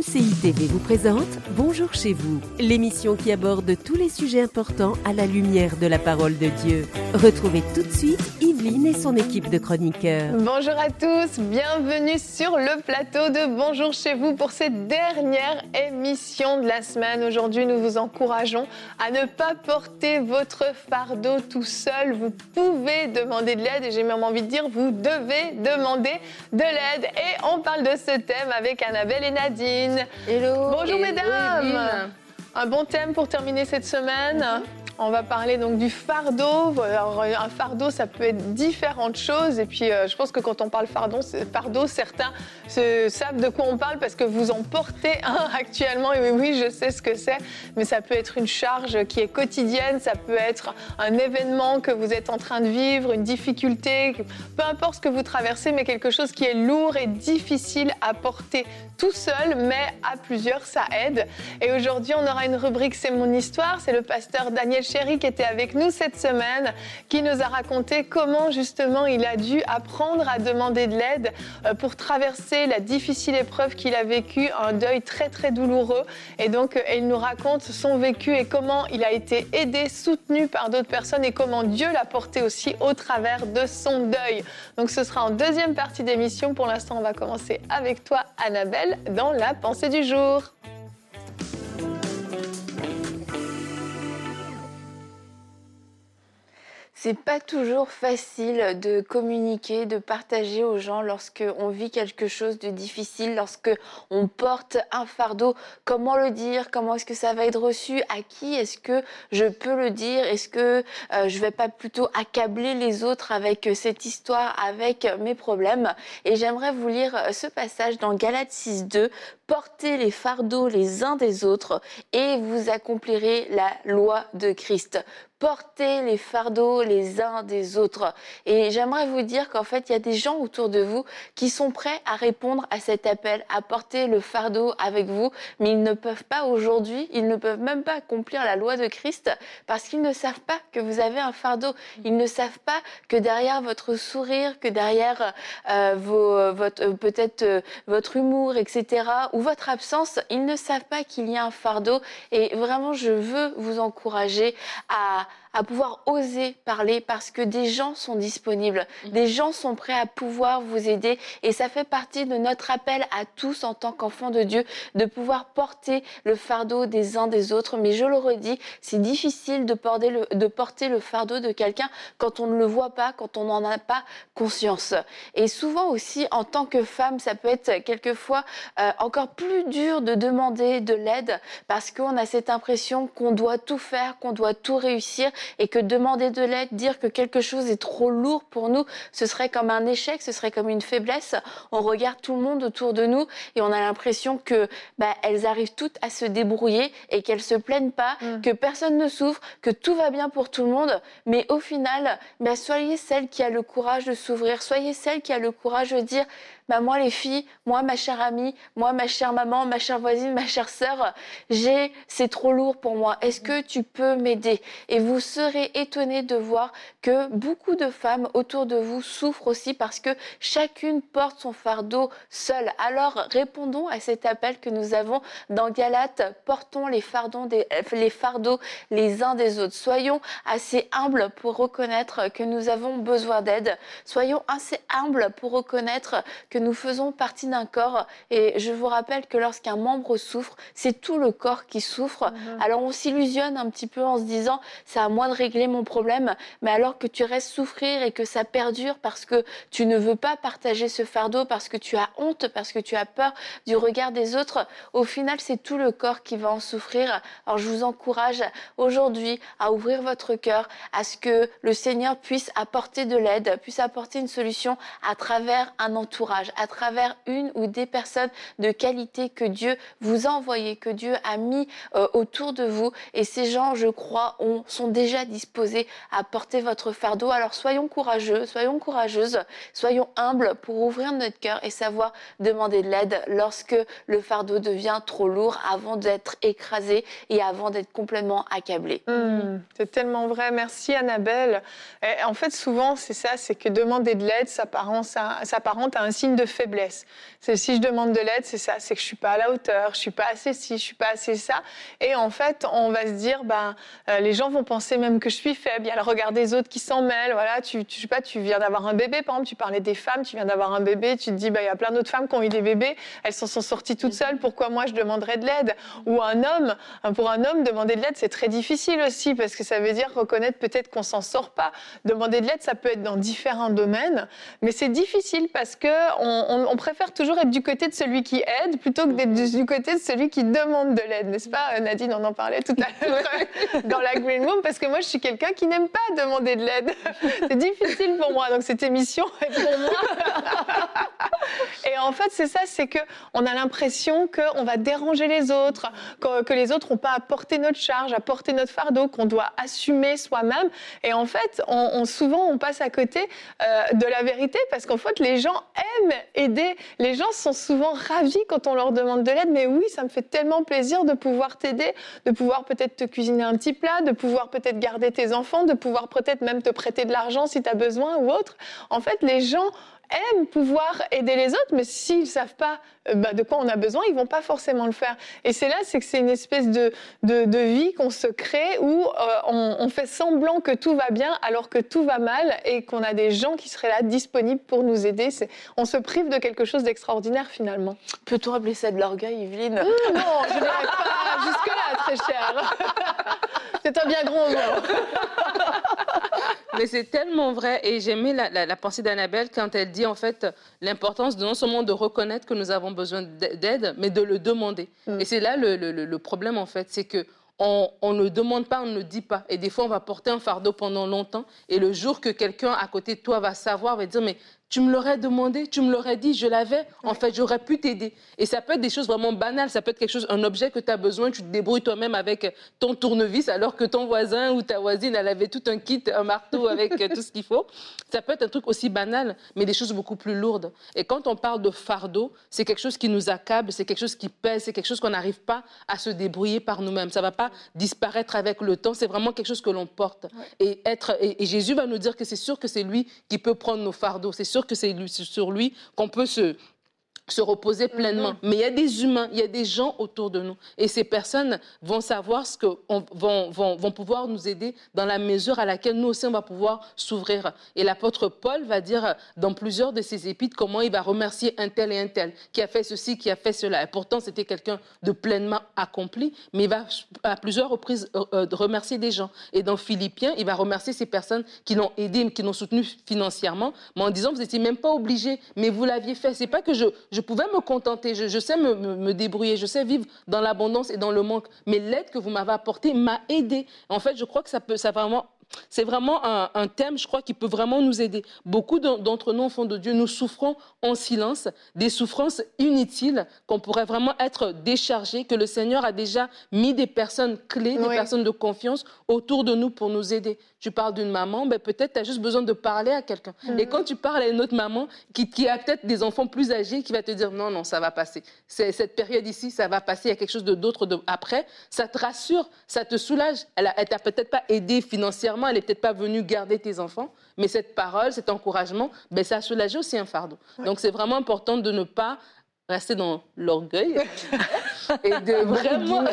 MCI TV vous présente Bonjour chez vous, l'émission qui aborde tous les sujets importants à la lumière de la parole de Dieu. Retrouvez tout de suite Yveline et son équipe de chroniqueurs. Bonjour à tous, bienvenue sur le plateau de Bonjour chez vous pour cette dernière émission de la semaine. Aujourd'hui, nous vous encourageons à ne pas porter votre fardeau tout seul. Vous pouvez demander de l'aide et j'ai même envie de dire, vous devez demander de l'aide. Et on parle de ce thème avec Annabelle et Nadine. Hello. Bonjour mesdames. Yveline. Un bon thème pour terminer cette semaine. On va parler donc du fardeau. Alors, un fardeau, ça peut être différentes choses. Et puis, je pense que quand on parle fardeau, certains savent de quoi on parle parce que vous en portez un actuellement. Et oui, je sais ce que c'est. Mais ça peut être une charge qui est quotidienne. Ça peut être un événement que vous êtes en train de vivre, une difficulté. Peu importe ce que vous traversez, mais quelque chose qui est lourd et difficile à porter tout seul, mais à plusieurs, ça aide. Et aujourd'hui, on aura une rubrique C'est mon histoire. C'est le pasteur Daniel Chéry qui était avec nous cette semaine, qui nous a raconté comment justement il a dû apprendre à demander de l'aide pour traverser la difficile épreuve qu'il a vécue, un deuil très très douloureux. Et donc, il nous raconte son vécu et comment il a été aidé, soutenu par d'autres personnes et comment Dieu l'a porté aussi au travers de son deuil. Donc, ce sera en deuxième partie d'émission. Pour l'instant, on va commencer avec toi, Annabelle, dans la pensée du jour. C'est pas toujours facile de communiquer, de partager aux gens lorsqu'on vit quelque chose de difficile, lorsqu'on porte un fardeau. Comment le dire? Comment est-ce que ça va être reçu? À qui est-ce que je peux le dire? Est-ce que je vais pas plutôt accabler les autres avec cette histoire, avec mes problèmes? Et j'aimerais vous lire ce passage dans Galates 6:2. Portez les fardeaux les uns des autres et vous accomplirez la loi de Christ. Portez les fardeaux les uns des autres. Et j'aimerais vous dire qu'en fait, il y a des gens autour de vous qui sont prêts à répondre à cet appel, à porter le fardeau avec vous, mais ils ne peuvent pas aujourd'hui, ils ne peuvent même pas accomplir la loi de Christ parce qu'ils ne savent pas que vous avez un fardeau. Ils ne savent pas que derrière votre sourire, que derrière votre humour, etc., ou votre absence, ils ne savent pas qu'il y a un fardeau. Et vraiment, je veux vous encourager à pouvoir oser parler parce que des gens sont disponibles, des gens sont prêts à pouvoir vous aider et ça fait partie de notre appel à tous en tant qu'enfants de Dieu de pouvoir porter le fardeau des uns des autres. Mais je le redis, c'est difficile de porter le fardeau de quelqu'un quand on ne le voit pas, quand on n'en a pas conscience. Et souvent aussi, en tant que femme, ça peut être quelquefois encore plus dur de demander de l'aide parce qu'on a cette impression qu'on doit tout faire, qu'on doit tout réussir et que demander de l'aide, dire que quelque chose est trop lourd pour nous, ce serait comme un échec, ce serait comme une faiblesse. On regarde tout le monde autour de nous et on a l'impression que elles arrivent toutes à se débrouiller et qu'elles se plaignent pas, que personne ne souffre, que tout va bien pour tout le monde. Mais au final, soyez celle qui a le courage de s'ouvrir, soyez celle qui a le courage de dire moi les filles, moi ma chère amie, moi ma chère maman, ma chère voisine, ma chère sœur, c'est trop lourd pour moi. Est-ce que tu peux m'aider? Et vous serez étonnés de voir que beaucoup de femmes autour de vous souffrent aussi parce que chacune porte son fardeau seule. Alors répondons à cet appel que nous avons dans Galates, portons les fardeaux les uns des autres. Soyons assez humbles pour reconnaître que nous avons besoin d'aide. Soyons assez humbles pour reconnaître que nous faisons partie d'un corps et je vous rappelle que lorsqu'un membre souffre, c'est tout le corps qui souffre. Alors on s'illusionne un petit peu en se disant c'est à moi de régler mon problème, mais alors que tu restes souffrir et que ça perdure parce que tu ne veux pas partager ce fardeau, parce que tu as honte, parce que tu as peur du regard des autres, au final c'est tout le corps qui va en souffrir. Alors je vous encourage aujourd'hui à ouvrir votre cœur, à ce que le Seigneur puisse apporter de l'aide, puisse apporter une solution à travers un entourage, à travers une ou des personnes de qualité que Dieu vous a envoyées, que Dieu a mis autour de vous. Et ces gens, je crois, sont déjà disposés à porter votre fardeau. Alors soyons courageux, soyons courageuses, soyons humbles pour ouvrir notre cœur et savoir demander de l'aide lorsque le fardeau devient trop lourd avant d'être écrasé et avant d'être complètement accablé. C'est tellement vrai. Merci Annabelle. Et en fait, souvent, c'est ça, c'est que demander de l'aide s'apparente à un signe signe de faiblesse. Si je demande de l'aide, c'est ça, c'est que je suis pas à la hauteur, je suis pas assez ci, je suis pas assez ça. Et en fait, on va se dire, les gens vont penser même que je suis faible. Il y a le regard des autres qui s'en mêle. Voilà, je sais pas, tu viens d'avoir un bébé, par exemple, tu parlais des femmes, tu viens d'avoir un bébé, tu te dis, il y a plein d'autres femmes qui ont eu des bébés, elles s'en sont sorties toutes seules. Pourquoi moi je demanderais de l'aide? Ou pour un homme, demander de l'aide, c'est très difficile aussi, parce que ça veut dire reconnaître peut-être qu'on s'en sort pas. Demander de l'aide, ça peut être dans différents domaines, mais c'est difficile parce que on préfère toujours être du côté de celui qui aide plutôt que d'être du côté de celui qui demande de l'aide, n'est-ce pas, Nadine? On en parlait tout à l'heure dans la Green Room, parce que moi, je suis quelqu'un qui n'aime pas demander de l'aide. C'est difficile pour moi, donc cette émission est pour moi. Et en fait, c'est ça, c'est qu'on a l'impression qu'on va déranger les autres, que les autres n'ont pas à porter notre charge, à porter notre fardeau, qu'on doit assumer soi-même. Et en fait, souvent, on passe à côté de la vérité, parce qu'en fait, les gens aiment aider. Les gens sont souvent ravis quand on leur demande de l'aide. Mais oui, ça me fait tellement plaisir de pouvoir t'aider, de pouvoir peut-être te cuisiner un petit plat, de pouvoir peut-être garder tes enfants, de pouvoir peut-être même te prêter de l'argent si tu as besoin ou autre. En fait, les gens aiment pouvoir aider les autres, mais s'ils ne savent pas de quoi on a besoin, ils ne vont pas forcément le faire. Et c'est que c'est une espèce de vie qu'on se crée où on fait semblant que tout va bien alors que tout va mal et qu'on a des gens qui seraient là disponibles pour nous aider. On se prive de quelque chose d'extraordinaire finalement. Peut-on appeler ça de l'orgueil, Yveline? Non, je n'irai pas jusque-là, très chère. C'est un bien grand mot. Mais c'est tellement vrai, et j'aimais la pensée d'Annabelle quand elle dit en fait l'importance de non seulement de reconnaître que nous avons besoin d'aide, mais de le demander. Et c'est là le problème en fait, c'est que on ne demande pas, on ne dit pas. Et des fois, on va porter un fardeau pendant longtemps, et le jour que quelqu'un à côté de toi va savoir, va dire mais tu me l'aurais demandé, tu me l'aurais dit, je l'avais. En fait, j'aurais pu t'aider. Et ça peut être des choses vraiment banales. Ça peut être quelque chose, un objet que tu as besoin, tu te débrouilles toi-même avec ton tournevis, alors que ton voisin ou ta voisine, elle avait tout un kit, un marteau avec tout ce qu'il faut. Ça peut être un truc aussi banal, mais des choses beaucoup plus lourdes. Et quand on parle de fardeau, c'est quelque chose qui nous accable, c'est quelque chose qui pèse, c'est quelque chose qu'on n'arrive pas à se débrouiller par nous-mêmes. Ça ne va pas disparaître avec le temps. C'est vraiment quelque chose que l'on porte. Ouais. Et Jésus va nous dire que c'est sûr que c'est lui qui peut prendre nos fardeaux. C'est sûr que c'est sur lui qu'on peut se reposer pleinement. Mais il y a des humains, il y a des gens autour de nous. Et ces personnes vont savoir vont pouvoir nous aider dans la mesure à laquelle nous aussi, on va pouvoir s'ouvrir. Et l'apôtre Paul va dire dans plusieurs de ses épîtres comment il va remercier un tel et un tel, qui a fait ceci, qui a fait cela. Et pourtant, c'était quelqu'un de pleinement accompli, mais il va à plusieurs reprises remercier des gens. Et dans Philippiens, il va remercier ces personnes qui l'ont aidé, qui l'ont soutenu financièrement, mais en disant, vous n'étiez même pas obligés, mais vous l'aviez fait. C'est pas que je pouvais me contenter, je sais me débrouiller, je sais vivre dans l'abondance et dans le manque, mais l'aide que vous m'avez apportée m'a aidé. En fait, je crois que c'est vraiment un thème, je crois, qui peut vraiment nous aider. Beaucoup d'entre nous, enfants de Dieu, nous souffrons en silence, des souffrances inutiles, qu'on pourrait vraiment être déchargés, que le Seigneur a déjà mis des personnes clés, des personnes de confiance autour de nous pour nous aider. Tu parles d'une maman, peut-être tu as juste besoin de parler à quelqu'un. Et quand tu parles à une autre maman qui a peut-être des enfants plus âgés, qui va te dire non, ça va passer. Cette période ici, ça va passer, il y a quelque chose d'autre après. Ça te rassure, ça te soulage. Elle t'a peut-être pas aidé financièrement, elle n'est peut-être pas venue garder tes enfants, mais cette parole, cet encouragement, ça a soulagé aussi un fardeau. Ouais. Donc c'est vraiment important de ne pas rester dans l'orgueil et de vraiment...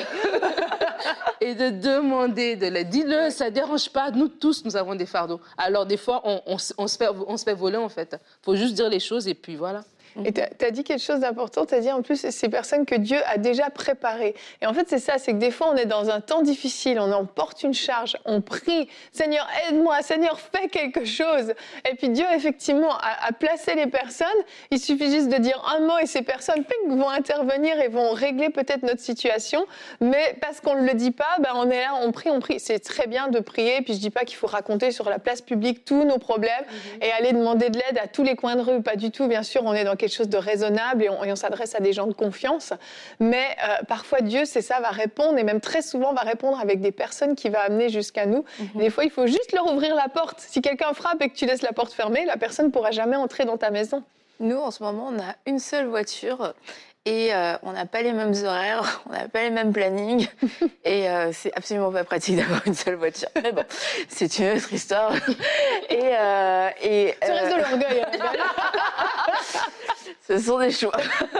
et de demander de l'aide. Dis-le, ça ne dérange pas. Nous tous, nous avons des fardeaux. Alors, des fois, on se fait voler, en fait. Il faut juste dire les choses et puis voilà. Et tu as dit quelque chose d'important, tu as dit en plus ces personnes que Dieu a déjà préparées. Et en fait, c'est ça, c'est que des fois, on est dans un temps difficile, on en porte une charge, on prie, Seigneur, aide-moi, Seigneur, fais quelque chose. Et puis Dieu, effectivement, a placé les personnes. Il suffit juste de dire un mot et ces personnes vont intervenir et vont régler peut-être notre situation. Mais parce qu'on ne le dit pas, on est là, on prie. C'est très bien de prier. Puis je ne dis pas qu'il faut raconter sur la place publique tous nos problèmes et aller demander de l'aide à tous les coins de rue. Pas du tout, bien sûr, on est dans quelque chose de raisonnable et on s'adresse à des gens de confiance. Mais parfois, Dieu, c'est ça, va répondre et même très souvent va répondre avec des personnes qui va amener jusqu'à nous. Des fois, il faut juste leur ouvrir la porte. Si quelqu'un frappe et que tu laisses la porte fermée, la personne ne pourra jamais entrer dans ta maison. Nous, en ce moment, on a une seule voiture et on n'a pas les mêmes horaires, on n'a pas les mêmes plannings et c'est absolument pas pratique d'avoir une seule voiture. Mais bon, c'est une autre histoire. Tu restes de l'orgueil. Ce sont des choix.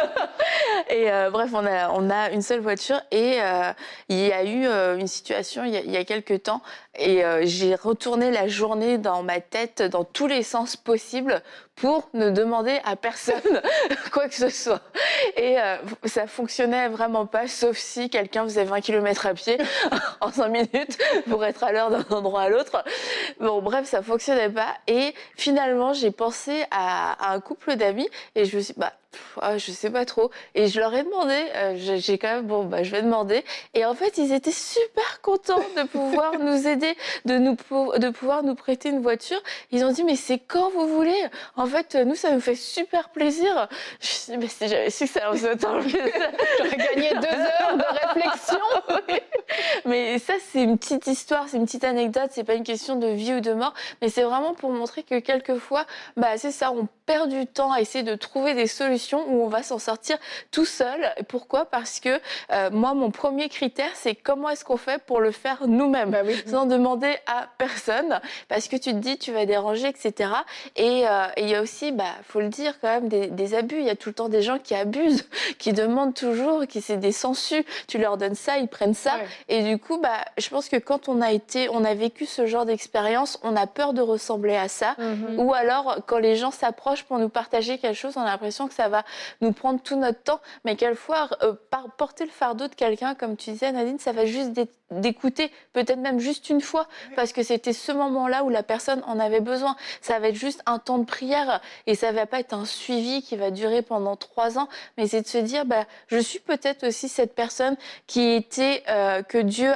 Et bref, on a une seule voiture et il y a eu une situation il y a quelques temps et j'ai retourné la journée dans ma tête dans tous les sens possibles pour ne demander à personne quoi que ce soit. Et ça fonctionnait vraiment pas, sauf si quelqu'un faisait 20 km à pied en 5 minutes pour être à l'heure d'un endroit à l'autre. Bon, bref, ça fonctionnait pas. Et finalement, j'ai pensé à un couple d'amis et je me suis dit, je sais pas trop. Et je leur ai demandé, j'ai quand même, je vais demander. Et en fait, ils étaient super contents de pouvoir nous aider, de pouvoir nous prêter une voiture. Ils ont dit, mais c'est quand vous voulez. En fait, nous, ça nous fait super plaisir. Je me suis dit, mais si j'avais su que ça allait autant plaisir. J'aurais gagné 2 heures de réflexion. Mais ça, c'est une petite histoire, c'est une petite anecdote. C'est pas une question de vie ou de mort. Mais c'est vraiment pour montrer que quelquefois, c'est ça, on perd du temps à essayer de trouver des solutions où on va s'en sortir tout seul. Pourquoi ? Parce que moi, mon premier critère, c'est comment est-ce qu'on fait pour le faire nous-mêmes, sans demander à personne. Parce que tu te dis, tu vas déranger, etc. Et il y a aussi, faut le dire quand même, des abus. Il y a tout le temps des gens qui abusent, qui demandent toujours, qui c'est des sensus. Tu leur donnes ça, ils prennent ça. Ouais. Et du coup, je pense que quand on a vécu ce genre d'expérience, on a peur de ressembler à ça. Mm-hmm. Ou alors, quand les gens s'approchent pour nous partager quelque chose, on a l'impression que ça va nous prendre tout notre temps, mais quelquefois, porter le fardeau de quelqu'un, comme tu disais, Nadine, ça va juste d'écouter, peut-être même juste une fois, parce que c'était ce moment-là où la personne en avait besoin. Ça va être juste un temps de prière, et ça va pas être un suivi qui va durer pendant 3 ans, mais c'est de se dire, je suis peut-être aussi cette personne qui était, que Dieu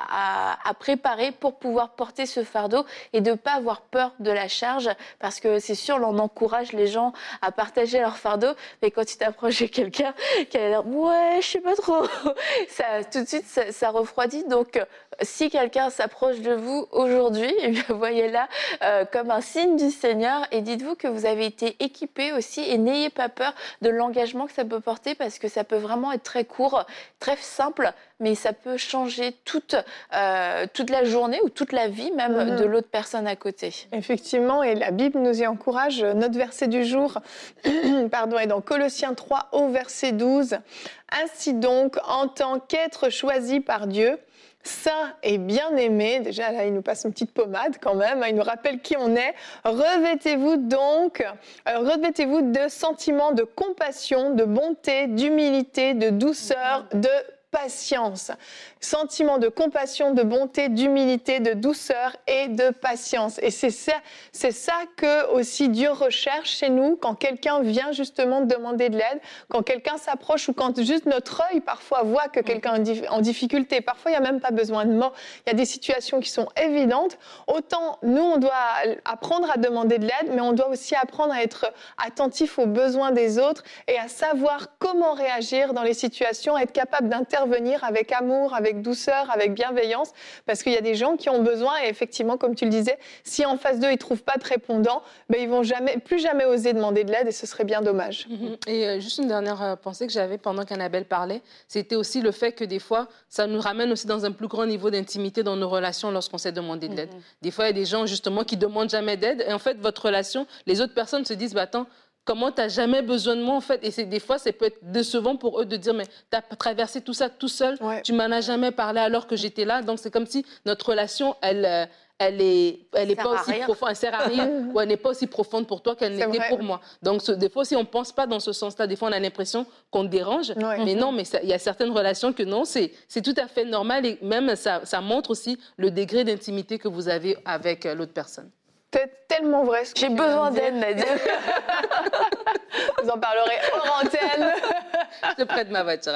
a préparée pour pouvoir porter ce fardeau, et de pas avoir peur de la charge, parce que c'est sûr, on encourage les gens à partager leur fardeau, mais quand tu t'approches de quelqu'un qui a l'air, je sais pas trop, ça, tout de suite, ça refroidit. Donc, si quelqu'un s'approche de vous aujourd'hui, voyez-la comme un signe du Seigneur et dites-vous que vous avez été équipés aussi et n'ayez pas peur de l'engagement que ça peut porter parce que ça peut vraiment être très court, très simple, mais ça peut changer toute la journée ou toute la vie même de l'autre personne à côté. Effectivement, et la Bible nous y encourage. Notre verset du jour est dans Colossiens 3 au verset 12. « Ainsi donc, en tant qu'être choisi par Dieu, saint et bien-aimé », déjà là il nous passe une petite pommade quand même, il nous rappelle qui on est, revêtez-vous de sentiments de compassion, de bonté, d'humilité, de douceur, de patience. Sentiment de compassion, de bonté, d'humilité, de douceur et de patience. Et c'est ça que aussi Dieu recherche chez nous quand quelqu'un vient justement demander de l'aide, quand quelqu'un s'approche ou quand juste notre œil parfois voit que quelqu'un est en difficulté. Parfois, il n'y a même pas besoin de mots. Il y a des situations qui sont évidentes. Autant nous, on doit apprendre à demander de l'aide, mais on doit aussi apprendre à être attentif aux besoins des autres et à savoir comment réagir dans les situations, être capable d'intervenir avec amour, avec douceur, avec bienveillance, parce qu'il y a des gens qui ont besoin, et effectivement, comme tu le disais, si en face d'eux, ils ne trouvent pas de répondant, ils vont plus jamais oser demander de l'aide, et ce serait bien dommage. Et juste une dernière pensée que j'avais pendant qu'Annabelle parlait, c'était aussi le fait que des fois, ça nous ramène aussi dans un plus grand niveau d'intimité dans nos relations lorsqu'on s'est demandé de l'aide. Des fois, il y a des gens, justement, qui ne demandent jamais d'aide, et en fait, votre relation, les autres personnes se disent, attends, comment tu n'as jamais besoin de moi, en fait. Et des fois, ça peut être décevant pour eux de dire, mais tu as traversé tout ça tout seul, tu m'en as jamais parlé alors que j'étais là. Donc, c'est comme si notre relation, elle est pas aussi profonde, elle sert à rien, ou elle n'est pas aussi profonde pour toi qu'elle n'était pour moi. Donc, des fois, si on ne pense pas dans ce sens-là, des fois, on a l'impression qu'on dérange. Mais non, mais il y a certaines relations que non, c'est tout à fait normal. Et même, ça montre aussi le degré d'intimité que vous avez avec l'autre personne. C'est tellement vrai ce que j'ai besoin d'aide, Nadia. Vous en parlerez hors antenne. Je prête ma voiture.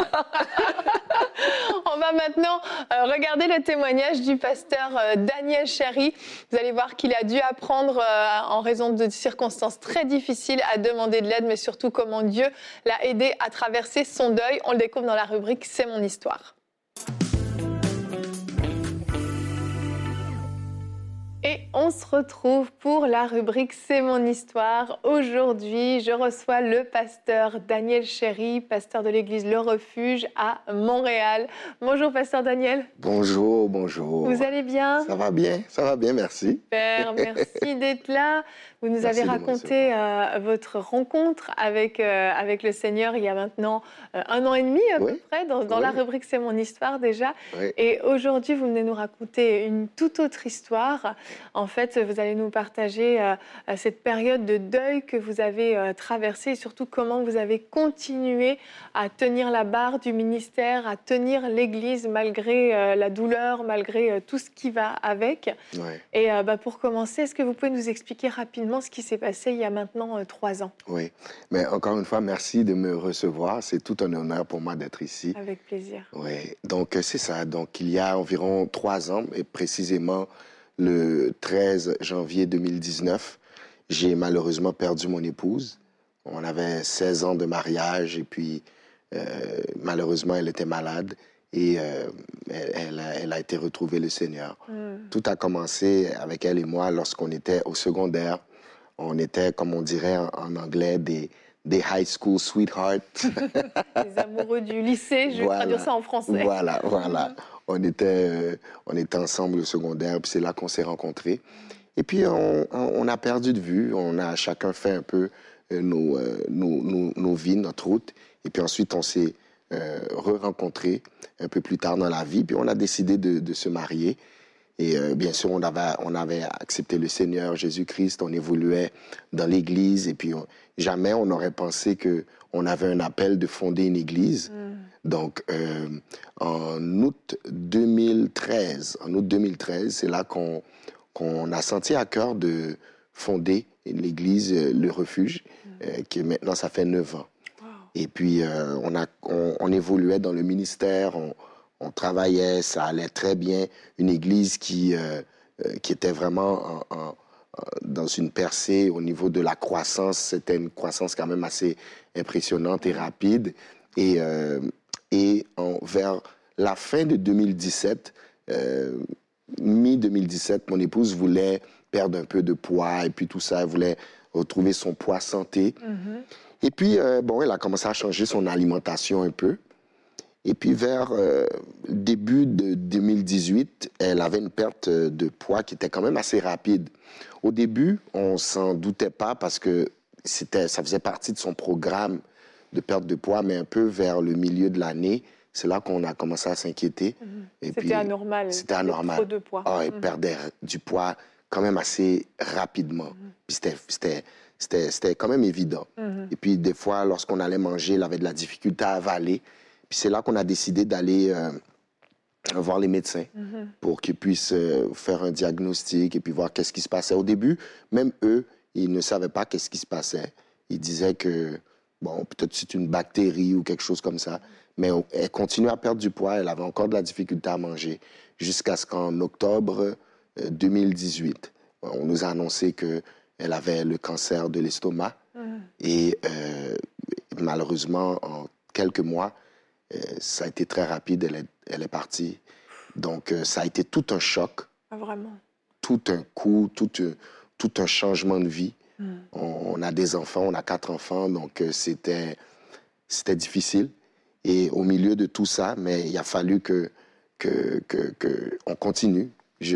On va maintenant regarder le témoignage du pasteur Daniel Chéry. Vous allez voir qu'il a dû apprendre, en raison de circonstances très difficiles, à demander de l'aide, mais surtout comment Dieu l'a aidé à traverser son deuil. On le découvre dans la rubrique « C'est mon histoire ». Et on se retrouve pour la rubrique C'est mon histoire. Aujourd'hui, je reçois le pasteur Daniel Chéry, pasteur de l'église Le Refuge à Montréal. Bonjour pasteur Daniel. Bonjour, bonjour. Vous allez bien? Ça va bien, merci. Super, merci d'être là. Vous nous avez raconté votre rencontre avec le Seigneur il y a maintenant 1 an et demi à peu près, dans la rubrique C'est mon histoire déjà. Oui. Et aujourd'hui, vous venez nous raconter une toute autre histoire. En fait, vous allez nous partager cette période de deuil que vous avez traversée et surtout comment vous avez continué à tenir la barre du ministère, à tenir l'Église malgré la douleur, malgré tout ce qui va avec. Oui. Et pour commencer, est-ce que vous pouvez nous expliquer rapidement ce qui s'est passé il y a maintenant 3 ans? Oui, mais encore une fois, merci de me recevoir. C'est tout un honneur pour moi d'être ici. Avec plaisir. Oui, donc c'est ça. Donc il y a environ 3 ans, et précisément le 13 janvier 2019, j'ai malheureusement perdu mon épouse. On avait 16 ans de mariage et puis malheureusement elle était malade. Et elle a été retrouvée le Seigneur. Tout a commencé avec elle et moi lorsqu'on était au secondaire. On était, comme on dirait en anglais, des high school sweethearts. Les amoureux du lycée, je vais traduire ça en français. Voilà. On était ensemble au secondaire, puis c'est là qu'on s'est rencontrés. Et puis, on a perdu de vue. On a chacun fait un peu nos vies, notre route. Et puis ensuite, on s'est re-rencontrés un peu plus tard dans la vie. Puis on a décidé de se marier. Et bien sûr, on avait accepté le Seigneur Jésus-Christ. On évoluait dans l'Église. Et puis, jamais on n'aurait pensé qu'on avait un appel de fonder une Église. Donc, en août 2013, c'est là qu'on a senti à cœur de fonder l'Église Le Refuge, qui maintenant, ça fait 9 ans. Et puis, on évoluait dans le ministère, on travaillait, ça allait très bien. Une église qui était vraiment dans une percée au niveau de la croissance. C'était une croissance quand même assez impressionnante et rapide. Et vers la fin de 2017, mi-2017, mon épouse voulait perdre un peu de poids et puis tout ça, elle voulait retrouver son poids santé. Et puis, elle a commencé à changer son alimentation un peu. Et puis, vers début de 2018, elle avait une perte de poids qui était quand même assez rapide. Au début, on s'en doutait pas parce que ça faisait partie de son programme de perte de poids, mais un peu vers le milieu de l'année, c'est là qu'on a commencé à s'inquiéter. C'était anormal. C'était anormal. Trop de poids. Elle perdait du poids quand même assez rapidement. Puis c'était quand même évident. Et puis, des fois, lorsqu'on allait manger, elle avait de la difficulté à avaler. Puis c'est là qu'on a décidé d'aller voir les médecins pour qu'ils puissent faire un diagnostic et puis voir qu'est-ce qui se passait. Au début, même eux, ils ne savaient pas qu'est-ce qui se passait. Ils disaient que, peut-être c'est une bactérie ou quelque chose comme ça. Mais elle continuait à perdre du poids. Elle avait encore de la difficulté à manger jusqu'à ce qu'en octobre 2018, on nous a annoncé qu'elle avait le cancer de l'estomac. Et malheureusement, en quelques mois, ça a été très rapide, elle est partie. Donc, ça a été tout un choc. Ah, vraiment? Tout un coup, tout un changement de vie. On a des enfants, on a 4 enfants, donc c'était difficile. Et au milieu de tout ça, mais il a fallu qu'on continue.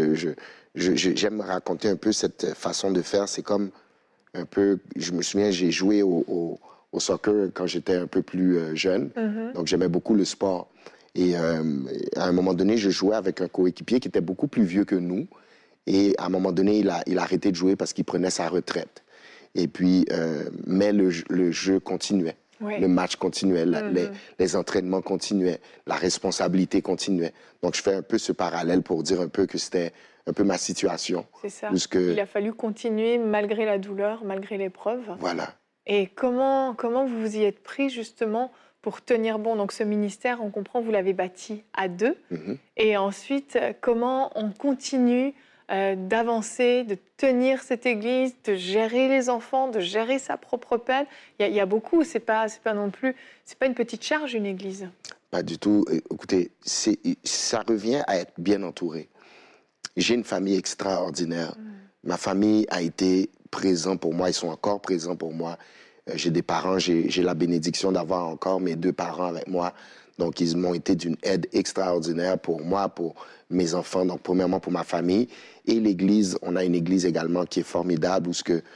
J'aime raconter un peu cette façon de faire. C'est comme un peu... Je me souviens, j'ai joué au soccer quand j'étais un peu plus jeune. Donc, j'aimais beaucoup le sport. Et à un moment donné, je jouais avec un coéquipier qui était beaucoup plus vieux que nous. Et à un moment donné, il a arrêté de jouer parce qu'il prenait sa retraite. Et puis, mais le jeu continuait. Oui. Le match continuait, les entraînements continuaient, la responsabilité continuait. Donc, je fais un peu ce parallèle pour dire un peu que c'était un peu ma situation. C'est ça. Il a fallu continuer malgré la douleur, malgré l'épreuve. Voilà. Et comment vous vous y êtes pris justement pour tenir bon? Donc ce ministère, on comprend, vous l'avez bâti à 2. Et ensuite, comment on continue d'avancer, de tenir cette église, de gérer les enfants, de gérer sa propre peine? Il y a beaucoup, c'est pas non plus, c'est pas une petite charge, une église. Pas du tout. Écoutez, ça revient à être bien entouré. J'ai une famille extraordinaire. Ma famille a été présente pour moi, ils sont encore présents pour moi. J'ai des parents, j'ai la bénédiction d'avoir encore mes 2 parents avec moi. Donc, ils m'ont été d'une aide extraordinaire pour moi, pour mes enfants, donc premièrement pour ma famille. Et l'Église, on a une Église également qui est formidable, où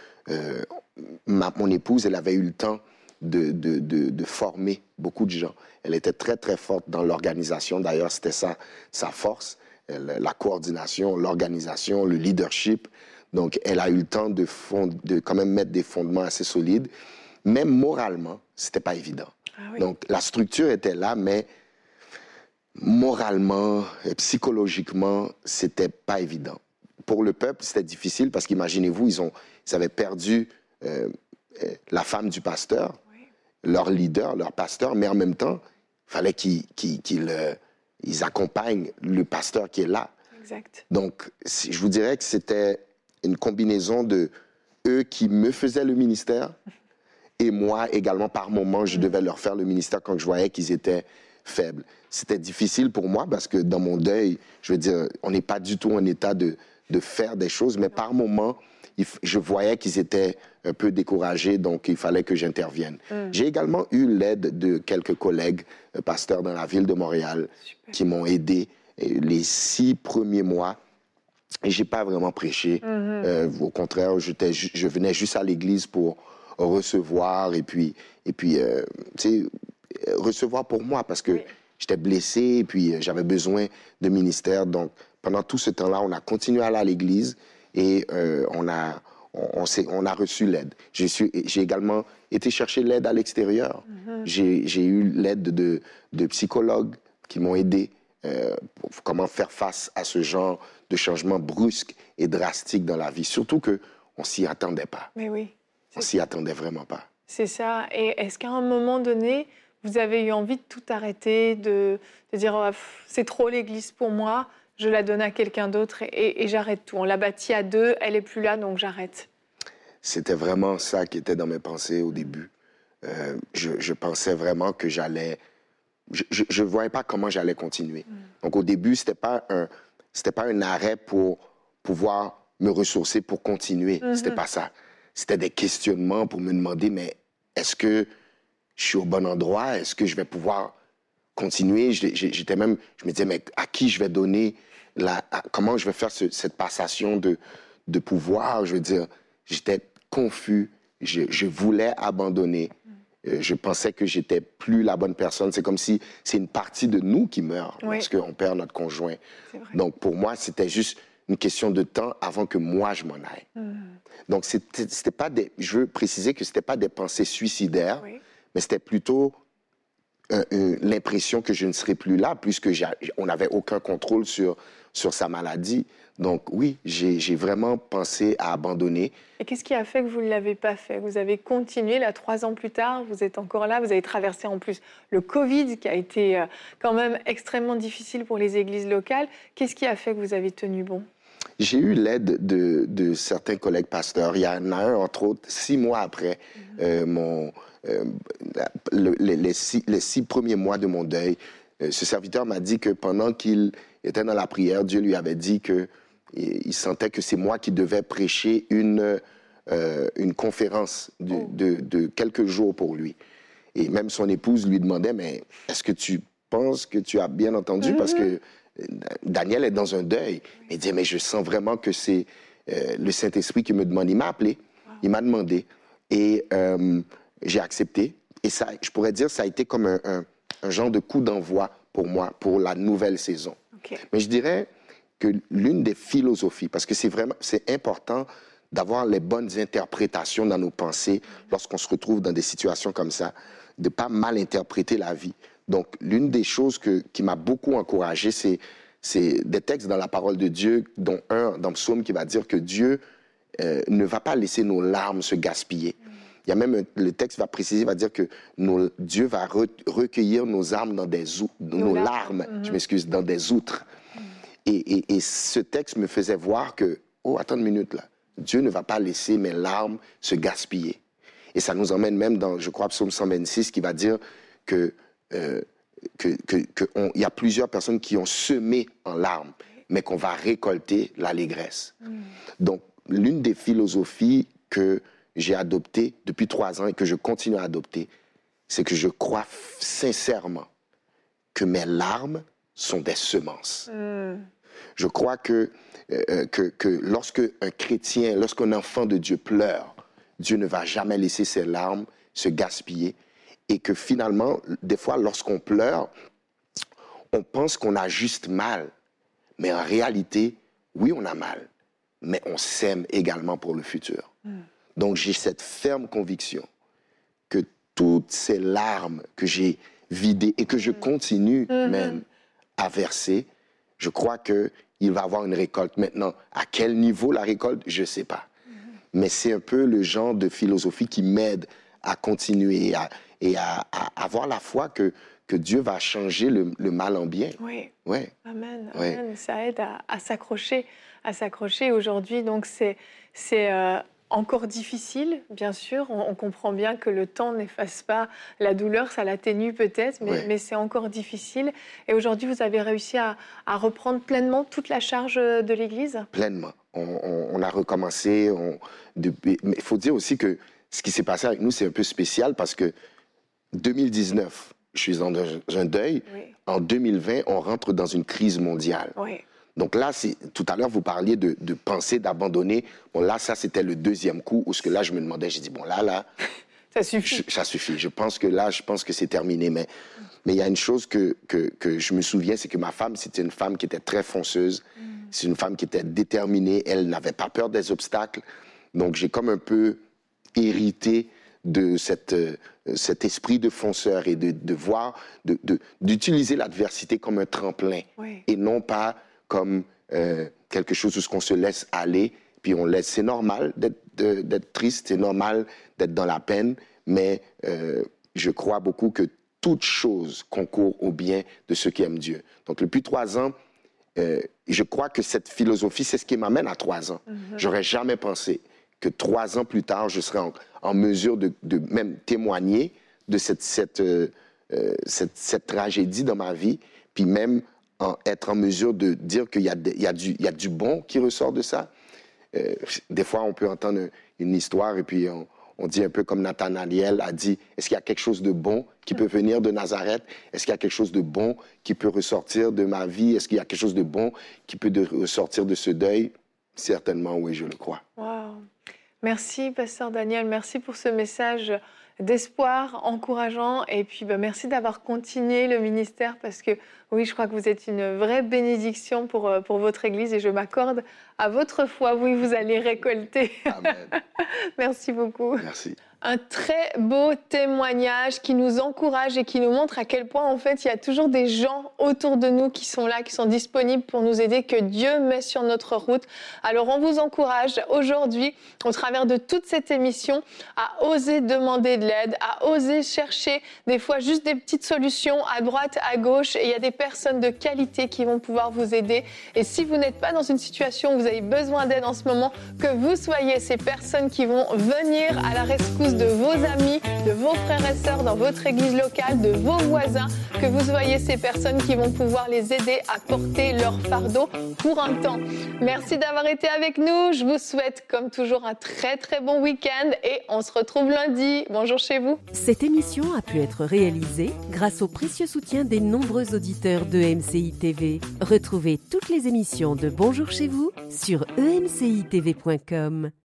mon épouse, elle avait eu le temps de former beaucoup de gens. Elle était très, très forte dans l'organisation. D'ailleurs, c'était sa force, la coordination, l'organisation, le leadership. Donc, elle a eu le temps de quand même mettre des fondements assez solides. Même moralement, c'était pas évident. Ah oui. Donc, la structure était là, mais moralement, psychologiquement, c'était pas évident. Pour le peuple, c'était difficile parce qu'imaginez-vous, ils avaient perdu la femme du pasteur, oui, leur leader, leur pasteur, mais en même temps, il fallait qu'ils accompagnent le pasteur qui est là. Exact. Donc, je vous dirais que c'était une combinaison de eux qui me faisaient le ministère et moi également, par moments, je devais leur faire le ministère quand je voyais qu'ils étaient faibles. C'était difficile pour moi parce que dans mon deuil, je veux dire, on n'est pas du tout en état de faire des choses, mais par moments, je voyais qu'ils étaient un peu découragés, donc il fallait que j'intervienne. J'ai également eu l'aide de quelques collègues pasteurs dans la ville de Montréal qui m'ont aidé les 6 premiers mois. Et j'ai pas vraiment prêché. Au contraire, je venais juste à l'église pour recevoir et puis tu sais, recevoir pour moi parce que j'étais blessé et puis j'avais besoin de ministère. Donc, pendant tout ce temps-là, on a continué à aller à l'église et on a reçu l'aide. J'ai également été chercher l'aide à l'extérieur. J'ai eu l'aide de psychologues qui m'ont aidé pour comment faire face à ce genre de changement brusque et drastique dans la vie. Surtout qu'on s'y attendait pas. Mais oui. On s'y attendait vraiment pas. C'est ça. Et est-ce qu'à un moment donné, vous avez eu envie de tout arrêter, de dire oh, c'est trop l'église pour moi, je la donne à quelqu'un d'autre et j'arrête tout. On l'a bâtie à 2, elle est plus là, donc j'arrête. C'était vraiment ça qui était dans mes pensées au début. Je pensais vraiment que j'allais... Je ne voyais pas comment j'allais continuer. Donc au début, c'était pas un arrêt pour pouvoir me ressourcer, pour continuer. C'était pas ça. C'était des questionnements pour me demander, mais est-ce que je suis au bon endroit? Est-ce que je vais pouvoir continuer? Je me disais, mais à qui je vais donner comment je vais faire cette passation de pouvoir? Je veux dire, j'étais confus. Je voulais abandonner. Je pensais que j'étais plus la bonne personne. C'est comme si c'est une partie de nous qui meurt lorsqu'on perd notre conjoint. Donc, pour moi, c'était juste une question de temps avant que moi, je m'en aille. Donc, c'était pas je veux préciser que c'était pas des pensées suicidaires, mais c'était plutôt l'impression que je ne serais plus là, puisque on n'avait aucun contrôle sur sa maladie. Donc oui, j'ai vraiment pensé à abandonner. Et qu'est-ce qui a fait que vous ne l'avez pas fait? Vous avez continué, là, 3 ans plus tard, vous êtes encore là, vous avez traversé en plus le Covid, qui a été quand même extrêmement difficile pour les églises locales. Qu'est-ce qui a fait que vous avez tenu bon? J'ai eu l'aide de certains collègues pasteurs. Il y en a un, entre autres, 6 mois après les 6 premiers mois de mon deuil. Ce serviteur m'a dit que pendant qu'il était dans la prière, Dieu lui avait dit qu'il sentait que c'est moi qui devais prêcher une conférence de quelques jours pour lui. Et même son épouse lui demandait, mais est-ce que tu penses que tu as bien entendu? Parce que Daniel est dans un deuil. Il dit, mais je sens vraiment que c'est le Saint-Esprit qui me demande. Il m'a appelé, il m'a demandé. Et j'ai accepté. Et ça, je pourrais dire, ça a été comme un genre de coup d'envoi pour moi, pour la nouvelle saison. Mais je dirais que l'une des philosophies, parce que c'est important d'avoir les bonnes interprétations dans nos pensées lorsqu'on se retrouve dans des situations comme ça, de ne pas mal interpréter la vie. Donc, l'une des choses qui m'a beaucoup encouragé, c'est des textes dans la parole de Dieu, dont un dans Psaume qui va dire que Dieu ne va pas laisser nos larmes se gaspiller. Il y a même le texte va préciser, va dire que Dieu va recueillir nos larmes dans nos larmes, je m'excuse, dans des outres. Et ce texte me faisait voir que, oh, attends une minute là, Dieu ne va pas laisser mes larmes se gaspiller. Et ça nous emmène même dans, je crois, Psaume 126, qui va dire que y a plusieurs personnes qui ont semé en larmes, mais qu'on va récolter l'allégresse. Donc, l'une des philosophies que j'ai adoptées depuis 3 ans et que je continue à adopter, c'est que je crois sincèrement que mes larmes sont des semences. Je crois que lorsque un chrétien, lorsqu'un enfant de Dieu pleure, Dieu ne va jamais laisser ses larmes se gaspiller. Et que finalement, des fois, lorsqu'on pleure, on pense qu'on a juste mal. Mais en réalité, oui, on a mal. Mais on sème également pour le futur. Donc, j'ai cette ferme conviction que toutes ces larmes que j'ai vidées et que je continue même à verser, je crois qu'il va y avoir une récolte. Maintenant, à quel niveau la récolte, je ne sais pas. Mais c'est un peu le genre de philosophie qui m'aide à continuer et à avoir la foi que Dieu va changer le mal en bien. Oui. Ouais. Amen. Ouais. Amen. Ça aide à s'accrocher. Aujourd'hui, donc, c'est encore difficile, bien sûr. On comprend bien que le temps n'efface pas la douleur, ça l'atténue peut-être, mais c'est encore difficile. Et aujourd'hui, vous avez réussi à reprendre pleinement toute la charge de l'Église ? Pleinement. On a recommencé. Mais il faut dire aussi que ce qui s'est passé avec nous, c'est un peu spécial parce que 2019, je suis dans un deuil. Oui. En 2020, on rentre dans une crise mondiale. Oui. Donc là, tout à l'heure, vous parliez de penser, d'abandonner. Bon, là, ça, c'était le deuxième coup où là, je me demandais, j'ai dit, bon, là... Ça suffit. Ça suffit. Je pense que c'est terminé. Mais il y a une chose que je me souviens, c'est que ma femme, c'était une femme qui était très fonceuse. C'est une femme qui était déterminée. Elle n'avait pas peur des obstacles. Donc, j'ai comme un peu hérité de cet esprit de fonceur et de voir, d'utiliser l'adversité comme un tremplin et non pas comme quelque chose où on se laisse aller, puis on laisse. C'est normal d'être triste, c'est normal d'être dans la peine, mais je crois beaucoup que toute chose concourt au bien de ceux qui aiment Dieu. Donc depuis 3 ans, je crois que cette philosophie, c'est ce qui m'amène à 3 ans. J'aurais jamais pensé que 3 ans plus tard, je serais en mesure de même témoigner de cette tragédie dans ma vie, puis même être en mesure de dire qu'il y a du bon qui ressort de ça. Des fois, on peut entendre une histoire et puis on dit un peu comme Nathanaël a dit, est-ce qu'il y a quelque chose de bon qui peut venir de Nazareth? Est-ce qu'il y a quelque chose de bon qui peut ressortir de ma vie? Est-ce qu'il y a quelque chose de bon qui peut ressortir de ce deuil? Certainement, oui, je le crois. Wow. Merci, Pasteur Daniel. Merci pour ce message d'espoir encourageant. Et puis, merci d'avoir continué le ministère parce que, oui, je crois que vous êtes une vraie bénédiction pour votre Église et je m'accorde à votre foi. Oui, vous allez récolter. Amen. Merci beaucoup. Merci. Un très beau témoignage qui nous encourage et qui nous montre à quel point, en fait, il y a toujours des gens autour de nous qui sont là, qui sont disponibles pour nous aider, que Dieu met sur notre route. Alors, on vous encourage aujourd'hui, au travers de toute cette émission, à oser demander de l'aide, à oser chercher des fois juste des petites solutions à droite, à gauche. Et il y a des personnes de qualité qui vont pouvoir vous aider. Et si vous n'êtes pas dans une situation où vous avez besoin d'aide en ce moment, que vous soyez ces personnes qui vont venir à la rescousse de vos amis, de vos frères et sœurs dans votre église locale, de vos voisins, que vous soyez ces personnes qui vont pouvoir les aider à porter leur fardeau pour un temps. Merci d'avoir été avec nous. Je vous souhaite, comme toujours, un très très bon week-end et on se retrouve lundi. Bonjour chez vous. Cette émission a pu être réalisée grâce au précieux soutien des nombreux auditeurs de MCI TV. Retrouvez toutes les émissions de Bonjour chez vous sur emcitv.com.